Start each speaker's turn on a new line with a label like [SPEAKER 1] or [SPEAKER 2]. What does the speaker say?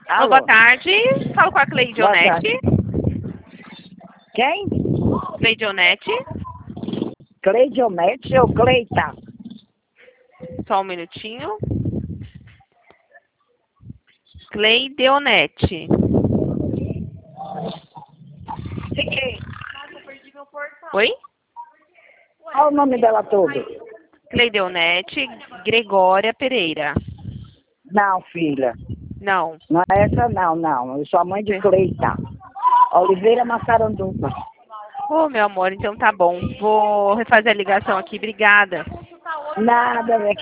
[SPEAKER 1] Alô, boa tarde. Falo com a Cleidionete.
[SPEAKER 2] Quem?
[SPEAKER 1] Cleidionete.
[SPEAKER 2] Cleidionete ou Cleita?
[SPEAKER 1] Só um minutinho. Cleidionete. Oi?
[SPEAKER 2] Qual o nome dela todo?
[SPEAKER 1] Cleidionete Gregória Pereira.
[SPEAKER 2] Não, filha.
[SPEAKER 1] Não.
[SPEAKER 2] Não é essa não. Eu sou a mãe de Cleita. Oliveira Massaranduba.
[SPEAKER 1] Ô, meu amor, então tá bom. Vou refazer a ligação aqui. Obrigada.
[SPEAKER 2] Nada, minha